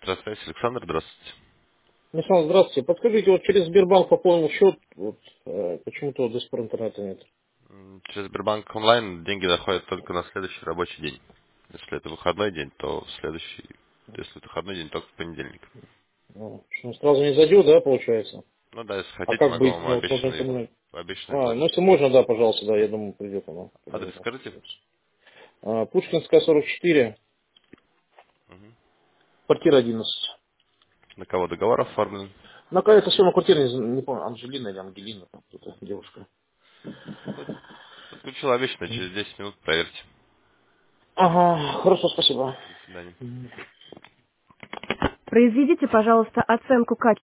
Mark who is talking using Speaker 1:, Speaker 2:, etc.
Speaker 1: Здравствуйте, Александр, здравствуйте.
Speaker 2: Михаил, здравствуйте. Подскажите, вот через Сбербанк пополнил счет, вот почему-то до сих пор интернета нет.
Speaker 1: Через Сбербанк онлайн деньги доходят только на следующий рабочий день. Если это выходной день, то в следующий, если это выходной день, только в понедельник.
Speaker 2: Ну, что он сразу не зайдет, да, получается?
Speaker 1: Ну да, если
Speaker 2: А
Speaker 1: хотите,
Speaker 2: как
Speaker 1: могу
Speaker 2: быть?
Speaker 1: вам
Speaker 2: Ну, вот нужно понимать.
Speaker 1: обещанный
Speaker 2: Ну,
Speaker 1: платеж.
Speaker 2: если можно, да, пожалуйста, да, я думаю, придет оно.
Speaker 1: Адрес скажите?
Speaker 2: Пушкинская, 44,
Speaker 1: Мгм.
Speaker 2: квартира 11.
Speaker 1: На кого договор оформлен?
Speaker 2: На какая-то съемная квартира, не помню, Анжелина или Ангелина, там кто-то, девушка.
Speaker 1: Подключил обещанный, через 10 минут проверьте.
Speaker 2: Ага, хорошо, спасибо.
Speaker 1: До свидания.
Speaker 2: Произведите, пожалуйста, оценку качества.